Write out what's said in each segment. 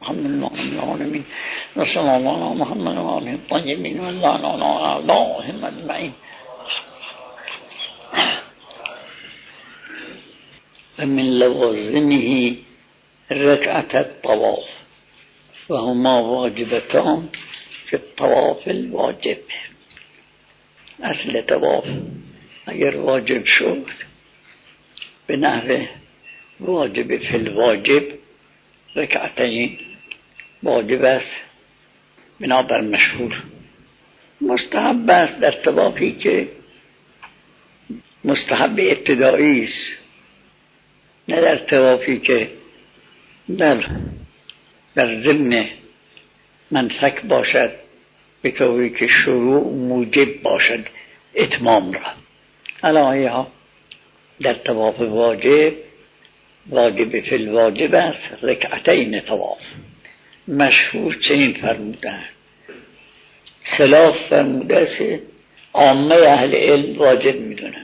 الحمد لله رب العالمين وصلى الله على محمد وآله الطيبين واللعن على أعدائهم أجمعين. ومن لوازمه ركعة الطواف وهما واجبتان في الطواف الواجب. اصل طواف اگر واجب شد به نحو واجب فی الواجب رکعتین واجب است بنابر مشهور. مستحب است در طوافی که مستحب ابتدایی است، نه در طوافی که در ضمن منسک باشد به طوری که شروع موجب باشد اتمام را. علایها در طواف واجب فی الواجب است رکعتین طواف. مشهور چنین فرمودند، خلاف فرموده است عامه اهل علم واجب میدونن،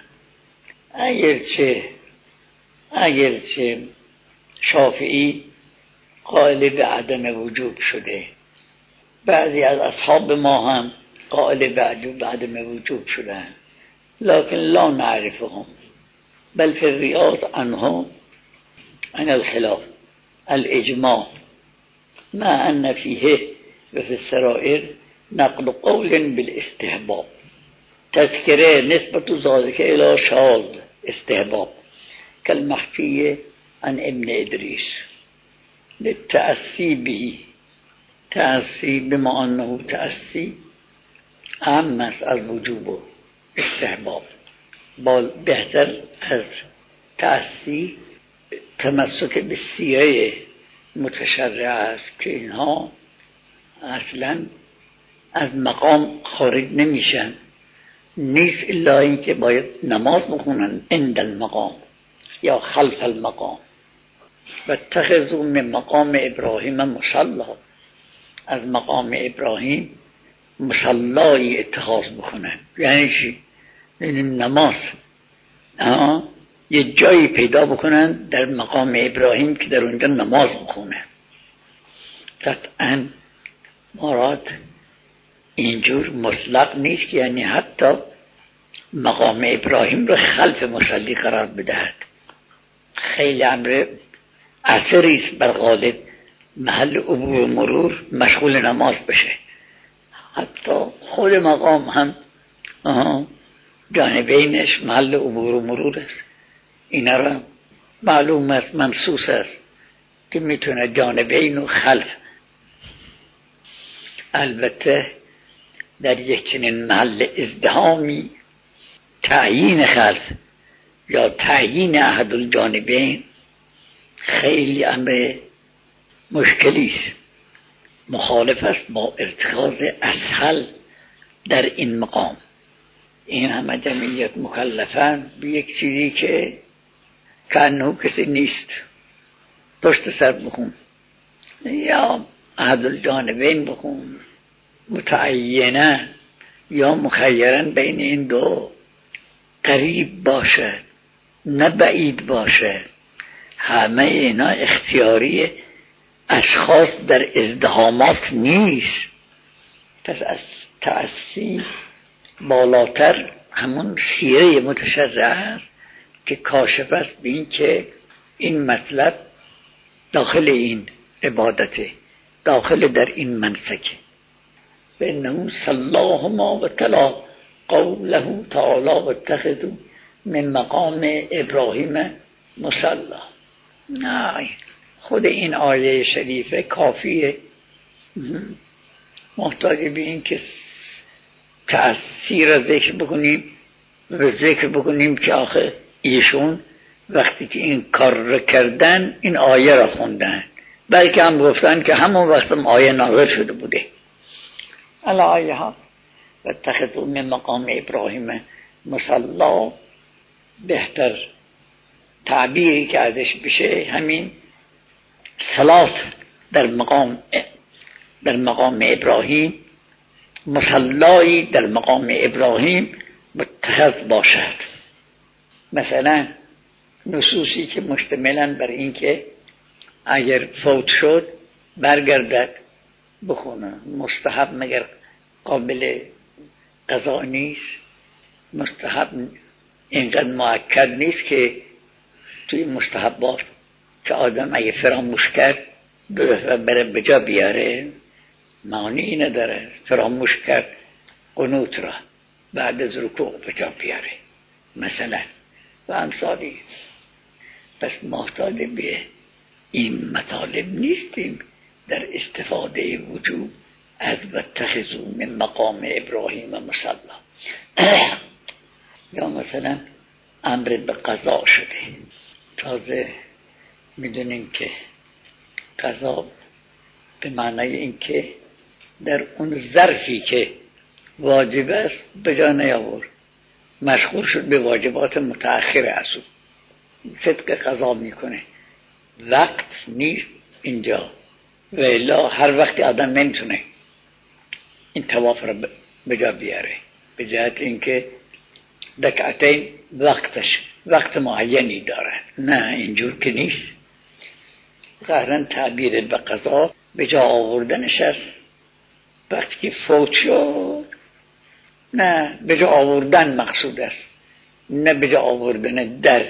اگرچه شافعی قائل به عدم وجوب شده، بعضی از اصحاب ما هم قائل به عدم وجوب شدن، لكن لا نعرفهم بل في الرياض عنهم عن الخلاف الاجماع مع ان فيه وفي السرائر نقل قول بالاستحباب تذکره نسبت ذلك الى شاذ استحباب كالمحكي عن ابن ادریس للتأسی به، تأسی بما انه تأسی اهم است از وجوب و استحباب. بهتر از تأسی تمسک به سیره متشرع است که اینها اصلا از مقام خارج نمیشن، نیست الا این که باید نماز بخونن عند المقام یا خلف المقام. و اتخذوا من مقام ابراهیم مصلا، از مقام ابراهیم مصلای اتخاذ بکنن. یعنی چی؟ یعنی نماز یه جایی پیدا بکنن در مقام ابراهیم که در اونجا نماز بخونن. قطعا مراد اینجور مطلق نیست که یعنی حتی مقام ابراهیم رو خلف مصلی قرار بدهد. خیلی امر اثریست بر غالب محل عبور و مرور مشغول نماز بشه. حتی خود مقام هم جانبینش محل عبور و مرور است. اینا را معلوم است منصوص است که میتونه جانبین و خلف. البته در یک چنین محل ازدحامی تعیین خلف یا تعیین احد الجانبین خیلی امر مشکلی است، مخالف است با ارتکاز اسهل در این مقام. این همه جمعیت مکلفن به یک چیزی که کانه کسی نیست. پشت سر بخون یا احد الجانبین بخون، متعینه یا مخیرن بین این دو، قریب باشه نه بعید باشه. همه اینا اختیاری اشخاص در ازدحامات نیست. پس از تأسی بالاتر همون سیره متشرع است که کاشف است به این که این مطلب داخل این عبادته، داخل در این منسکه. فإنه صلاهما و تلا قوله تعالی و اتخذوا من مقام ابراهیم مصلا. نه، خود این آیه شریفه کافیه، محتاج به این که تأثیر ذکر بکنیم و ذکر بکنیم که آخه ایشون وقتی که این کار را کردن این آیه را خوندن، بلکه هم گفتن که همون وقت هم آیه نازل شده بوده. علی آیه ها و اتخذوا من مقام ابراهیم مصلا، بهتر تعبیری که ازش بشه همین صلات در مقام ابراهیم، مصلایی در مقام ابراهیم متخذ باشد. مثلا نصوصی که مشتملن بر این که اگر فوت شد برگردد بخونه. مستحب مگر قابل قضا نیست؟ مستحب اینقدر مؤکد نیست که توی مستحبات که آدم اگه فراموش کرد دو دفعه بره به جا بیاره، معنی نداره. فراموش کرد قنوت را بعد از رکوع به جا بیاره مثلا و امثالی. پس محتاج به این مطالب نیستیم در استفاده وجوب از واتخذوا من مقام ابراهیم مصلا. یا مثلا امر به قضا شده، تازه میدونیم که قضا به معنای این که در اون ظرفی که واجب است به جا نیاورد، مشغول شد به واجبات متأخر از او، صدق قضا میکنه. وقت نیست اینجا و الا هر وقت آدم نمیتونه این طواف را به جا بیاره، به جهت اینکه رکعتین وقت معینی داره. نه اینجور که نیست. قهرن تعبیر به قضا به جا آوردنش است وقتی که فوت شد. نه، به جا آوردن مقصود است، نه به جا آوردن در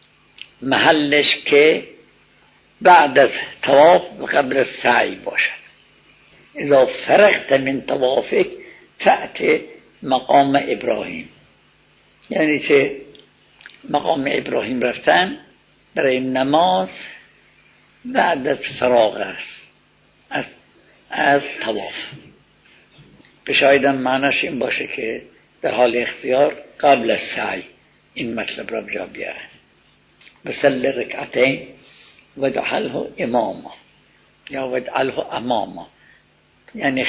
محلش که بعد از طواف و قبل از سعی باشد. اذا فرغت من طوافک فأت مقام ابراهیم، یعنی چه؟ مقام ابراهیم رفتن برای نماز بعد از فراغ است از طواف. بشایدم معناش این باشه که در حال اختیار قبل از سعی این مطلب را بجا بیارن. بسل رکعتین ودعله اماما یا ودعله اماما، یعنی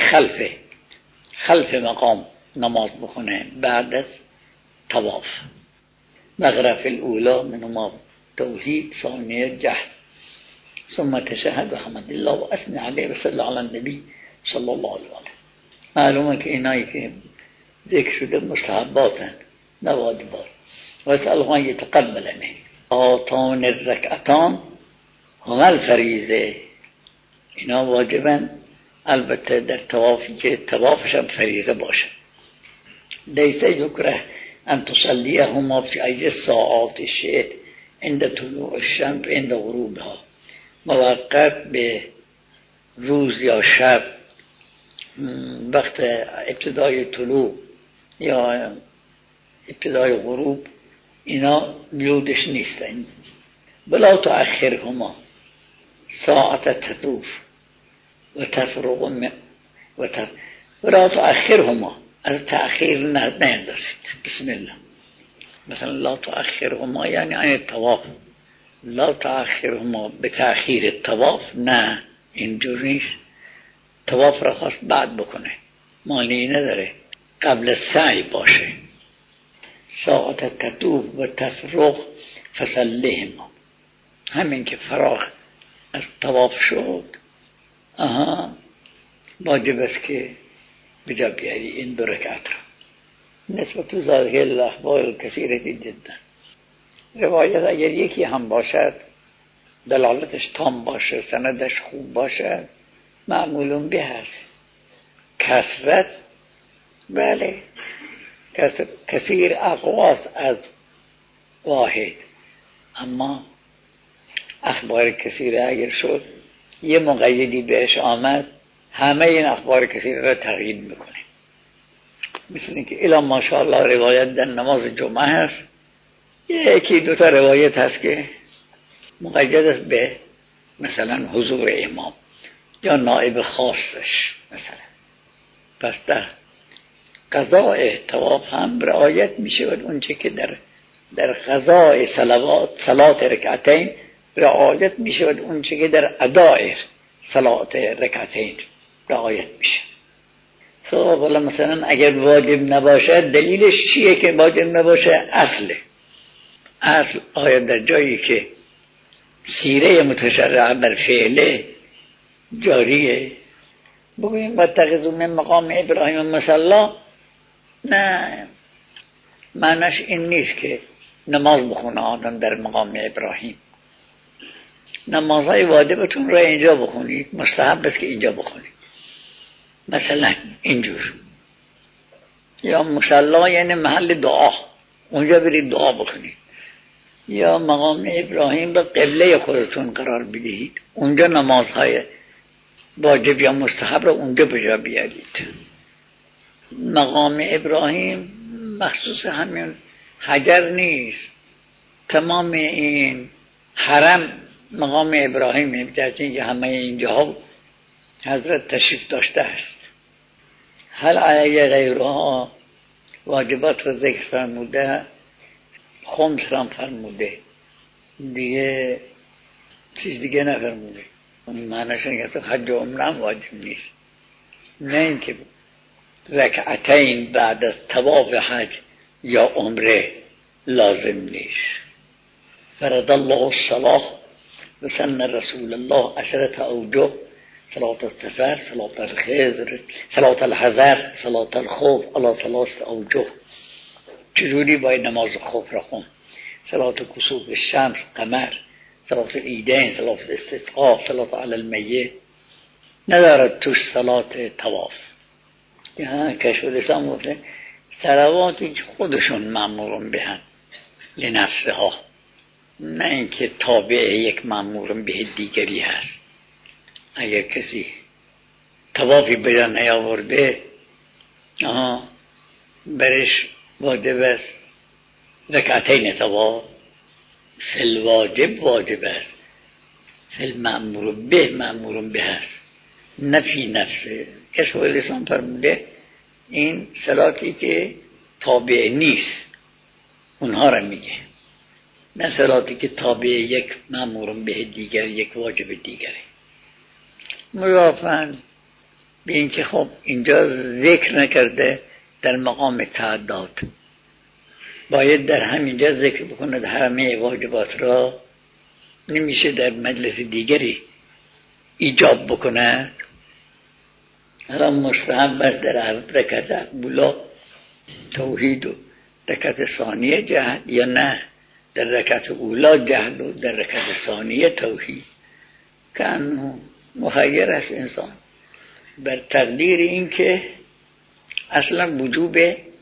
خلف مقام نماز بخونه بعد از طواف. مغرف الاولا منهما توحید، ثانیه جهل، ثم تشهد و حمد الله و اثنی علیه و صلی علی النبی صلی الله علیه و آله. معلومه که اینایی که ذکر شده مستحباتن نه واجبات. و اسأله ان یتقبل منه. آتان الرکعتان هم الفریضه، اینا واجبن، البته در طوافی که طوافش هم فریضه باشه. لیسه یکره ان تصلیهما فی ای ساعات شئت عند طلوع الشمس عند غروبها، موقت به روز یا شب وقت ابتدای طلوع یا ابتدای غروب، اینا بیودش نیستن. بلا تأخرهما ساعت تطوف و تفرغ بلا تأخرهما، از تأخیر نندازید. بسم الله. مثلا لا تأخرهما یعنی عن الطواف، لا تأخرهما به تأخیر الطواف، نه اینجور نیست. طواف را خواست بعد بکنه، معنی نداره، قبل سعی باشه. ساعت تطوف و تفرغ فصلیهما، همین که فراغ از طواف شد واجب است که بجا بیاری این دو رکعت را. نسبت ظاهر الاحوال کثیره جدا. روایت اگر یکی هم باشد، دلالتش تام باشه، سندش خوب باشد، معمولون به هست. کثرت بله، کثیر اقواس از واحد، اما اخبار کثیره اگر شد یه مقیدی بهش آمد، همه این اخبار کثیره را تغییر میکنه. مثل اینکه الا ماشاءالله روایت در نماز جمعه هست، یکی دوتا روایت هست که مقید است به مثلا حضور امام یا نائب خاصش مثلا. پس در قضاء طواف هم رعایت میشه و اونچه که در قضاء صلات رکعتین رعایت میشه و اونچه که در اداء صلات رکعتین رعایت میشه. خب حالا مثلا اگر واجب نباشه دلیلش چیه که واجب نباشه؟ اصل آیا در جایی که سیره متشرعه بر فعله جاریه بگوییم واتخذوا من مقام ابراهیم مصلا؟ نه، معنیش این نیست که نماز بخونه آدم در مقام ابراهیم. نمازهای واجبتون را اینجا بخونید، مستحب است که اینجا بخونید. مثلا اینجور، یا مصلا یعنی محل دعا، اونجا برید دعا بکنید. یا مقام ابراهیم به قبله خودتون قرار بدهید، اونجا نمازهای واجب یا مستحب را اونجا بجا بیارید. مقام ابراهیم مخصوص همین حجر نیست، تمام این حرم مقام ابراهیم نمی‌دهد که همه اینجاها حضرت تشریف داشته است. هل علیه غیرها واجبات را ذکر فرموده، خمس را فرموده، دیگه چیز دیگه نفرموده. معنیش اینه که حج و عمره واجب نیست، نه اینکه رکعتین بعد از طواف حج یا عمره لازم نیست. فرض الله الصلاة و سن رسول الله عشرة اوجه: صلاة السفر، صلاة الخضر، صلاة الحضر، صلاة الخوف على ثلاثة اوجه. چجوری باید نماز خوف را خون؟ صلاة کسوف الشمس، قمر، صلاة العیدین، صلاة الاستسقاء، صلاة علی المیت. ندارد توش صلاة طواف. کشف الاسلام گفته صلواتی که خودشون مأمورون بهن لنفسها، نه اینکه تابع یک مأمورون به دیگری هست. اگر کسی طوافی بجا نیاورده برش واجب است رکعتین طواف، فی الواجب واجب است، فی المأمور به مأمور به است، نه فی نفسه. کشف الاسلام فرموده این صلاتی که تابع نیست اونها را میگه، نه صلاتی که تابع یک مأمور به دیگر، یک واجب دیگره. مضافاً به اینکه خب اینجا ذکر نکرده در مقام تعداد، باید در همینجا ذکر بکند همه واجبات را، نمیشه در مجلس دیگری ایجاب بکند. حالا مستحب است در رکعت اولا توحید و رکعت ثانیه جهد، یا نه در رکعت اولا جهد و در رکعت ثانیه توحید. که مخیر است انسان بر تقدیر این که اصلا وجوب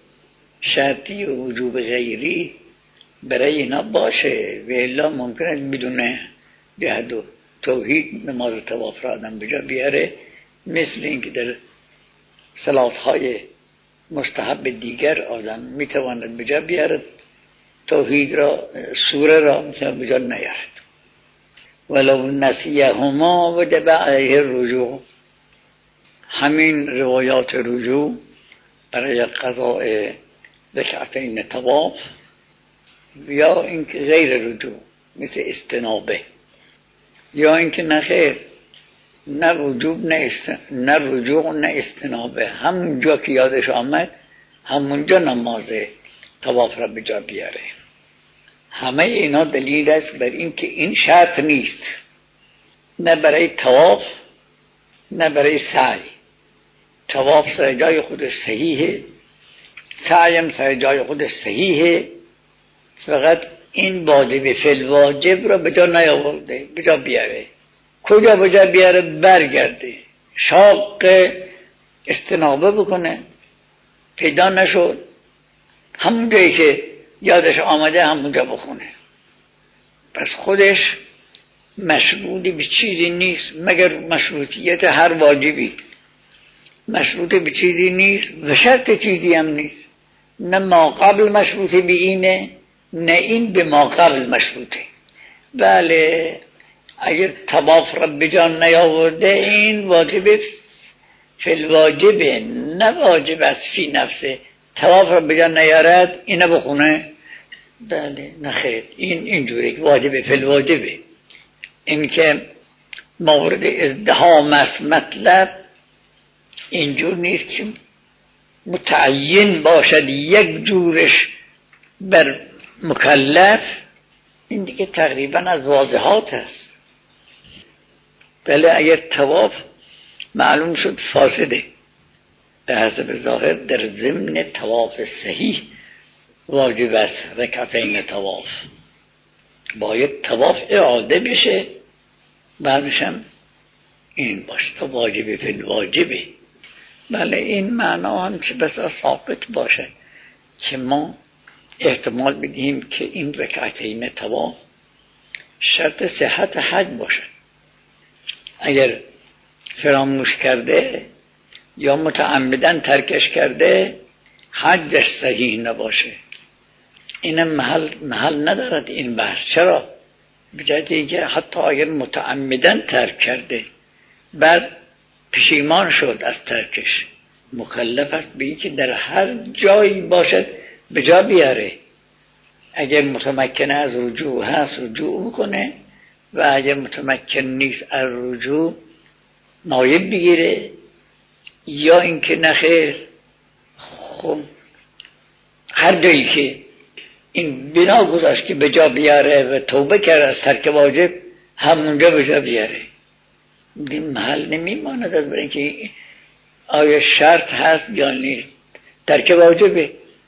شرطی و وجوب غیری برای اینا باشه، و الا ممکنه بدون جهد و توحید نماز طواف را آدم بجا بیاره، مثل اینکه در صلاتهای مستحب دیگر آدم میتواند بجا بیاره توحید را، سوره را میتواند بجا نیارد. ولو نسیهما وجب علیه الرجوع. همین روایات رجوع برای قضاء رکعتین طواف، یا اینکه غیر رجوع مثل استنابه، یا اینکه نخیر نه وجوب نه رجوع نه استنابه، همونجا که یادش آمد همونجا نماز طواف را بجا بیاره. همه اینا دلیل است بر این که این شرط نیست، نه برای طواف نه برای سعی. طواف سر جای خودش صحیحه، سعی هم سر جای خودش صحیحه، فقط این واجب فی الواجب را بجا نیاورده، بجا بیاره. کجا بجا بیاره؟ برگرده شاق استنابه بکنه، پیدا نشد همون جایی که یادش آمده همونجا بخونه. پس خودش مشروطی به چیزی نیست مگر مشروطیت هر واجبی، مشروط به چیزی نیست و شرط چیزی هم نیست، نه ما قبل مشروطه به اینه نه این به ما قبل مشروطه. بله اگر طواف را بجان نیاورده این واجب فی الواجبه، نه واجب از فی نفسه. طواف را بجان نیارد اینه بخونه، بله نخیر، این اینجوری واجب فی الواجبه. این که مورد ازدحام است مطلب اینجور نیست که متعین باشد یک جورش بر مکلف، این دیگه تقریبا از واضحات است. بله اگر طواف معلوم شد فاسده، به حسب ظاهر در ضمن طواف صحیح واجب است رکعتین طواف، باید طواف اعاده بشه بعدش هم این باشه تا واجب فی الواجبه. بله این معنا هم چه بسا ثابت باشه که ما احتمال بدیم که این رکعتین طواف شرط صحت حج باشه. اگر فراموش کرده یا متعمدن ترکش کرده حجش صحیح نباشه. این محل ندارد این بحث. چرا؟ بجای که حتی اگر متعمدن ترک کرده بعد پشیمان شد از ترکش، مکلف است به اینکه در هر جایی باشد به جا بیاره. اگر متمکن از رجوع هست رجوع بکنه و اگر متمکن نیست از رجوع نایب بگیره، یا اینکه نخیر خب هر جایی که این بنا گذاشت که به جا بیاره و توبه کرد از ترک واجب همونجا به جا بیاره. این محل نمیماند از برای اینکه آیا شرط هست یا نیست. ترک واجبه،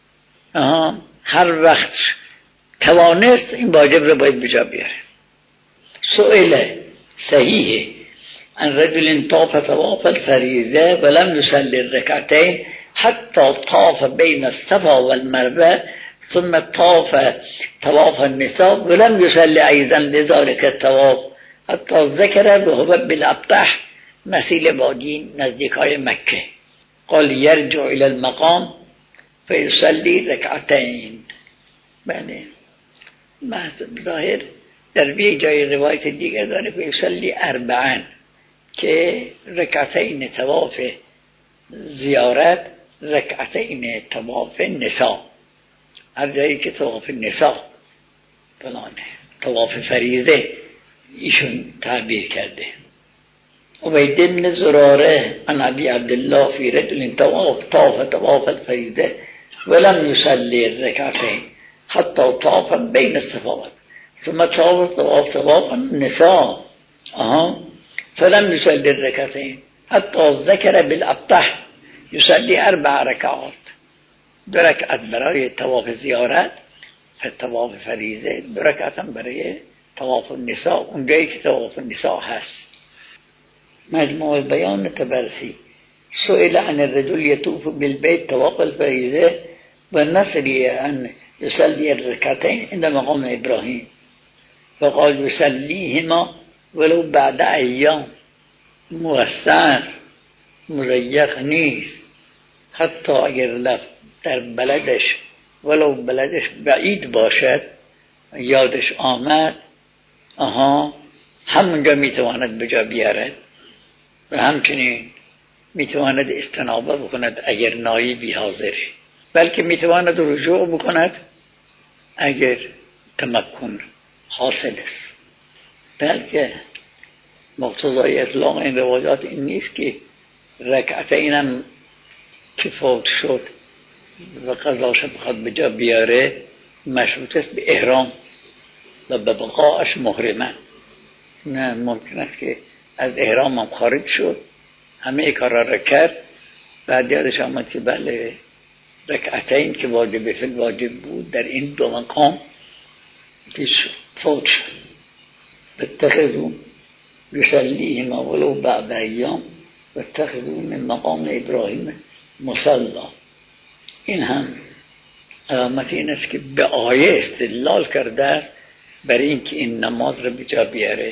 هر وقت توانست این واجب رو باید به جا بیاره. سئل صحیحه ان رجل طاف طواف الفریضه ولم يصلي الركعتين حتى طاف بين الصفا والمروه ثم طاف طواف النساء ولم يصلي ايضا لذلك الطواف حتی ذکر به هو بالابطح مسیل وادی نزدیکای مکه. قال یرجع الى المقام فیصلی رکعتین. بله ظاهر در یک جای روایت دیگر داره فیصلی اربعن که رکعتین طواف زیارت رکعتین طواف نساء. هر جایی که طواف نساء فلانه طواف فریضه ایشون تعبیر کرده. عبید بن زراره عن ابی عبدالله فی رجل طاف الفریضه ولم يصلي الركعتين حتى طاف بين الصفا ثم طاف النساء فلم يصلي الركعتين حتى ذكر بالابطح يصلي 4 ركعات. 2 رکعت برای طواف زیارت طواف فریضه، 2 رکعت هم برای طواف النساء اونجایی که طواف النساء هست. مجموع البیان طبرسی سئل عن الرجل يطوف بالبيت طواف الفریضه والنصري ان يصلي الركعتين عند مقام ابراهیم فقال يصليهما ولو بعد ایام. موسع مضیق نیست، حتی اگر در بلدش ولو بلدش بعید باشد یادش آمد همونجا میتواند به جا بیارد و همچنین میتواند استنابه بکند اگر نایبی حاضره، بلکه میتواند رجوع بکند اگر تمکن حاصل است. بلکه مقتضای اطلاق این روایات این نیست که رکعتین هم که فوت شد و قضاش بخواد به جا بیاره مشروط است به احرام و به بقاش محرمه. نه، ممکن است که از احرام هم خارج شد، همه کارا را کرد، بعد یادش آمد که بله رکعتین که واجب فی الواجب بود در این 2 مقام فوت شد. بتخذوا یصلیهما ولو بعد ایام واتخذوا من مقام ابراهیم مصلا. این هم علامت این است که به آیه استدلال کرده است برای اینکه این نماز رو به جا بیاره.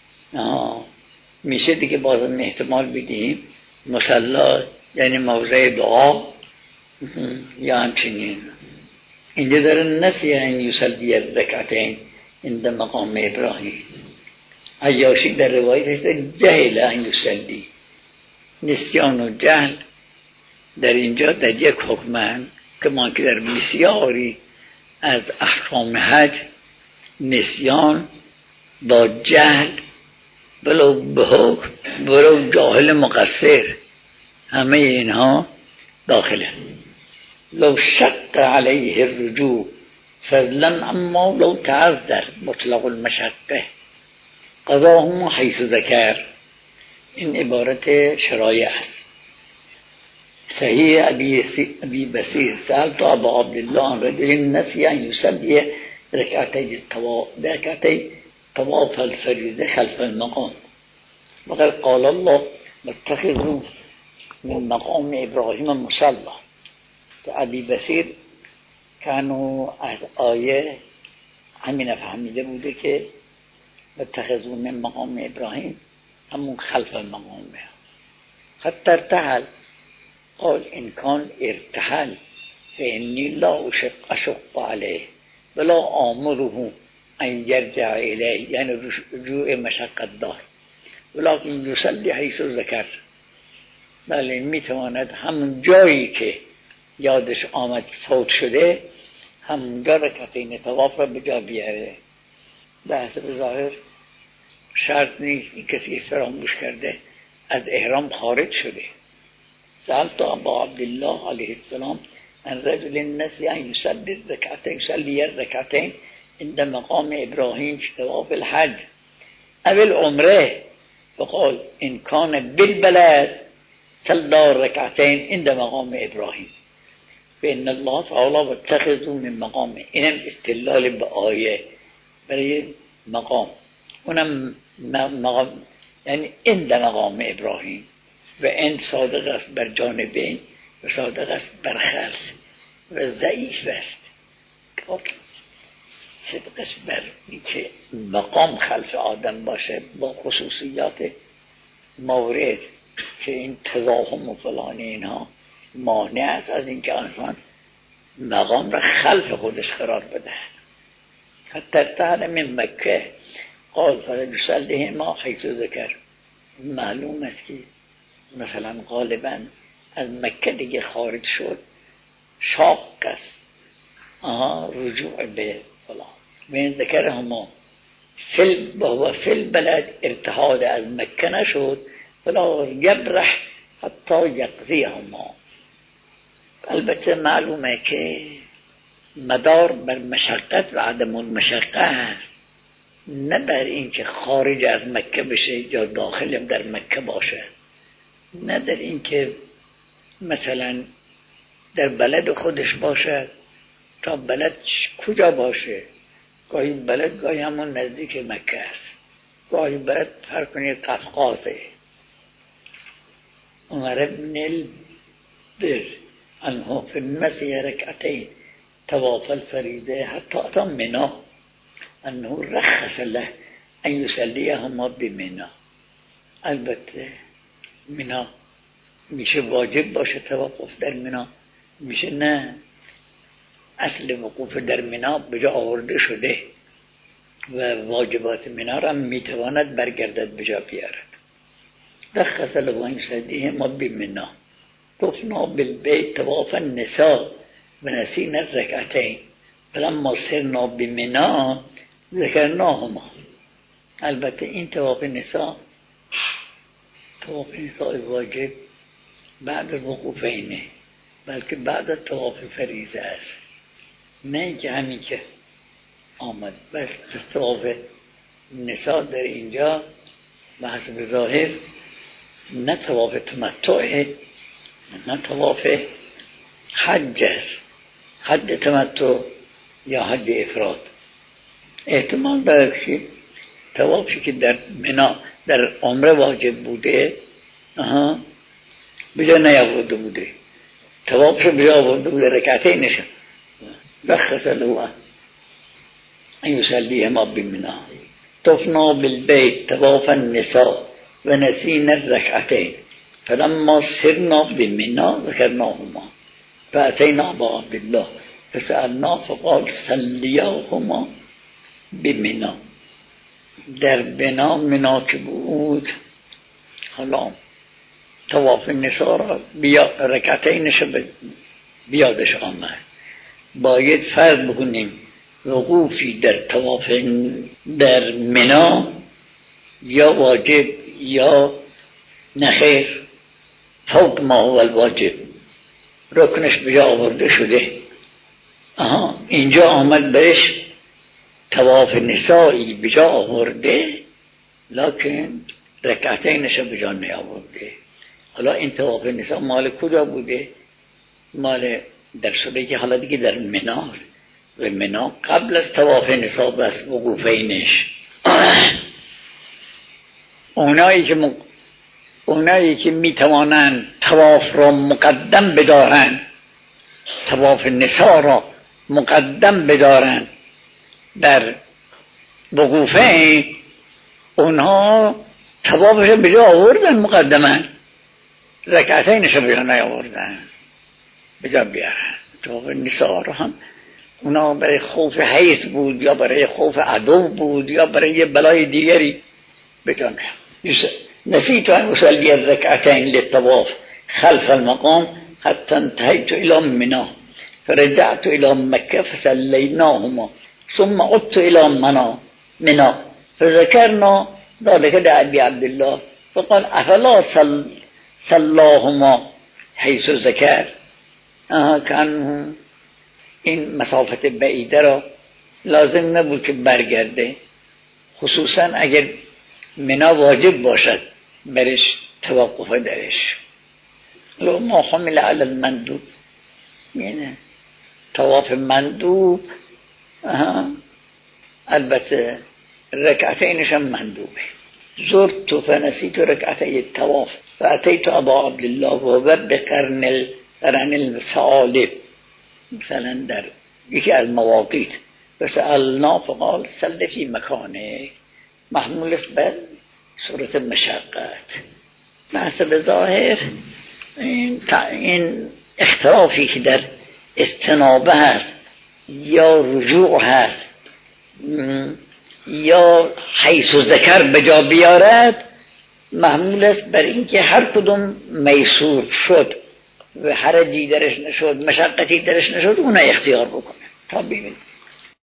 میشه دیگه بازم احتمال بدیم مصلا یعنی موضع دعا یا همچنین. اینجا داره نسی این یصلی رکعتین عند مقام ابراهیم. عیاشی در روایت است جهل ان یصلی. نسیان و جهل در اینجا در یک حکمن که ما که در بسیاری از احکام حج نسیان با جهل بلو به حکم بلو جاهل مقصر همه اینها داخله. لو شق علیه الرجوع فضلا اما لو تعذر مطلق المشقه قضاهم حیث ذکر. این عبارت شرایع است. صحیح ابی بصیر سألت ابا عبدالله عن رجل نسی ان یصلی رکعتی طواف الفریضه خلف المقام. وقد قال الله واتخذوا من مقام ابراهیم مصلا. که ابی بصیر کانو از آیه همین فهمیده بوده که واتخذوا من مقام ابراهیم همون خلف المقامه. حتی ارتحل قال ان کان ارتحل فانی لا اشق علیه ولا آمره ان یرجع الیه، یعنی رجوع مشقت دار، ولکن یصلی حیث ذکر. بله میتواند همون جایی که یادش آمد فوت شده همونجا رکعتین طواف را به جا بیاره. به حسب ظاهر شرط نیست این کسی فراموش کرده از احرام خارج شده. سألت ابا عبدالله علیه السلام ان رجل نسی ان یصلی رکعتین عند مقام ابراهیم فی طواف الحج او العمره، فقال ان کان بالبلد صلی رکعتین عند مقام ابراهیم فإن الله تعالی واتخذوا من مقام. اینم استدلال به آیه برای مقام، اونم مقام یعنی عند مقام ابراهیم و این صادق است بر جانبین و صادق است بر خلف و ضعیف است. صدقش بر اینکه مقام خلف آدم باشه با خصوصیات مورد که این تضاهم و فلان اینها مانع است از اینکه انسان مقام را خلف خودش قرار بده. حتی ارتحل من مکه قال فلیصلی ما حیث ذکر. معلوم است که مثلا غالبا از مکه دیگه خارج شد شاق است رجوع به فلان و این ذکر هما فی البلد ارتحال از مکه نشد ولا یبرح حتی یقضی هما. البته معلومه که مدار بر مشقت و عدم المشقه است، نه بر این که خارج از مکه بشه یا داخل در مکه باشه، نه در این که مثلا در بلد خودش باشه تا بلد کجا باشه، گاهی بلد گاهی همون نزدیک مکه است، گاهی بلد فرق کنید قفقازه. عمر ابن البر انه فی المسیح رکعتین طواف الفریضه حتی اتى منی انه رخص له ان یصلیهما بمنی. البته منی میشه واجب باشه توقف در منی، میشه نه، اصل وقوف در منی به جا آورده شده و واجبات منی را میتواند برگردد به جا بیارد. رخص له ان یصلیهما بمنی. طفنا بالبیت طواف النساء و نسینا الرکعتین فلما سرنا بمنی ذکرناهما. البته این طواف نساء واجب بعد از وقوف اینه، بلکه بعد از طواف فریضه است، نه اینکه همین که آمد بس طواف نساء در اینجا به حسب ظاهر نه طواف تمتعه نه طواف حج است، حج تمتع یا حج افراد. احتمال دارد که طوافی که در منی در عمره واجب بوده بجا نیاورده بوده، طوافش بجا آورده بوده رکعتین نشه رخص له ان یصلیهما بمنی. طفنا بالبیت طواف النساء و نسینا الرکعتین فلما سرنا بمنی ذکرناهما فأتینا ابا عبدالله فسألنا فقال صلیاهما بمنی. در بنا منا که بود حالا طواف نساء را رکعتینش بیادش آمد. باید فرق بکنیم وقوفی در طواف در منا یا واجب یا نخیر فوق ما هو الواجب، رکنش بجا آورده شده. اینجا آمد بهش طواف نسایی بجا آورده لکن رکعتینش بجا نیاورده. حالا این طواف نسا مال کجا بوده؟ مال در صورتی که حالا دیگه در مناست و منا قبل از طواف نسا بس وقوفینش اونایی که میتوانند طواف را مقدم بدارند، طواف نساء را مقدم بدارند در وقوفه، اونها طوافش به جا آوردن، مقدما رکعتینش به جا نیاوردن، به جا بیارن. طواف نساء را هم اونا برای خوف حیض بود یا برای خوف عدو بود یا برای بلای دیگری به جا نیاورد. نسیت ان اصلی الرکعتین للطواف خلف المقام حتی انتهیت الی منی فرجعت الی مکه فصلیناهما ثم عدت الی منی فذكرنا ذلك لأبي عبد الله فقال افلا صلاهما حيث ذكر. کان این مسافت بعیده را لازم نبود که برگرده، خصوصا اگر منا واجب باشد برش توقف درش. لو ما حمل علی المندوب، یعنی طواف مندوب البته رکعتینش هم مندوبه. زرت فنسیت رکعتی الطواف فاتیت ابا عبدالله و بقرن الثعالب، مثلا در یکی از مواقیت فسألنا فقال صل فی مکانه، محمول است بر صورت مشقت. بحث ظاهر این اختلافی که در استنابه هست یا رجوع هست یا حیث و ذکر به جا بیارد، محمول است بر اینکه هر کدوم میسور شد و حرجی درش نشد، مشقتی درش نشد، اون اختیار بکنه تا ببینید.